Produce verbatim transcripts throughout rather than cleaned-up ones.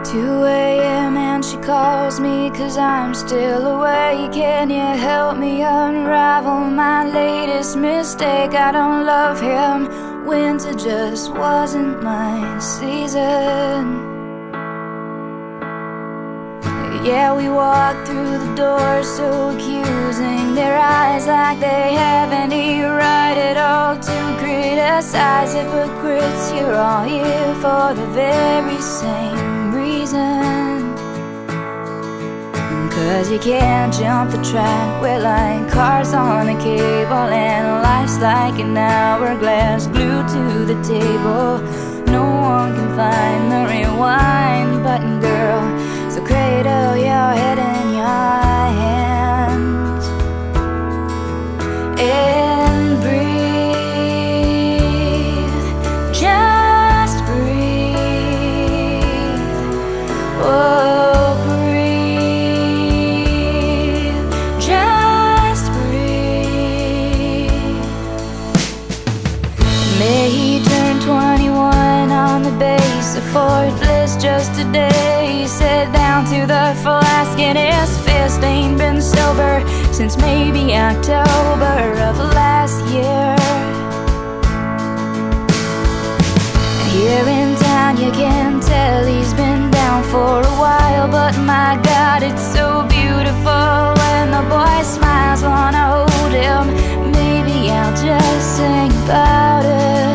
two a m and she calls me 'cause I'm still awake. Can you help me unravel my latest mistake? I don't love him, winter just wasn't my season. Yeah, we walk through the door so accusing, their eyes like they have any right at all to criticize. Hypocrites, you're all here for the very same reason. 'Cause you can't jump the track, we're like cars on a cable, and life's like an hourglass glued to the table. No one can find the rewind button, girl, so cradle your head in your hands and breathe, just breathe. Oh, breathe, just breathe. May he turn twenty-one on the base of Fort Bliss just today. He sat down to the flask and his fist ain't been sober since maybe October of last year. Here in town you can tell he's been down for a while, but my God, it's so beautiful when the boy smiles. Wanna hold him, maybe I'll just sing about it.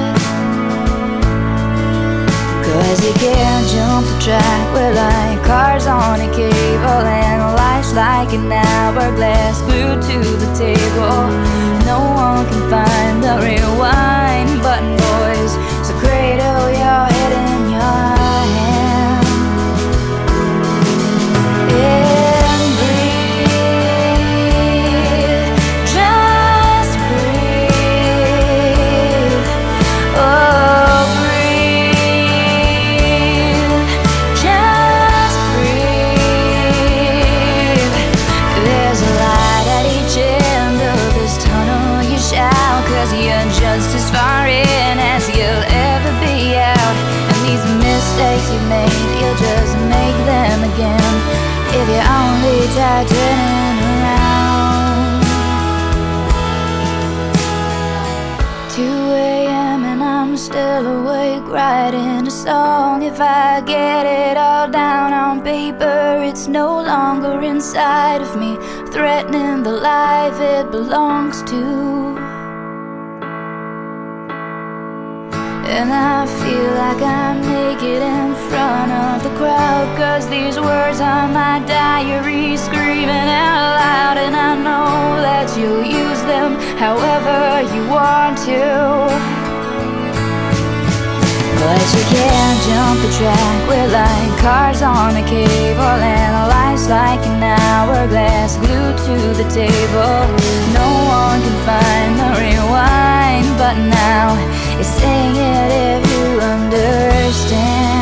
'Cause you can't jump the track, we're like cars on a cable, and life's like an hourglass glued to the table. No one can find the rewind button, boys, so cradle your head in your hand and breathe, just breathe. Oh, breathe, just breathe. There's a light at each end of this tunnel, you shout, 'cause you're just as far in as you'll ever be out. And these mistakes you made, you'll just make them again if you only try turning around. two a m and I'm still awake writing a song. If I get it all down on paper, it's no longer inside of me, threatening the life it belongs to. And I feel like I'm naked in front of the crowd, 'cause these words are my diary screaming out loud. And I know that you'll use them however you want to, but you can't jump the track, we're like cars on a cable, and life's like an hourglass glued to the table. No one can find the rewind button now. You're saying it if you understand.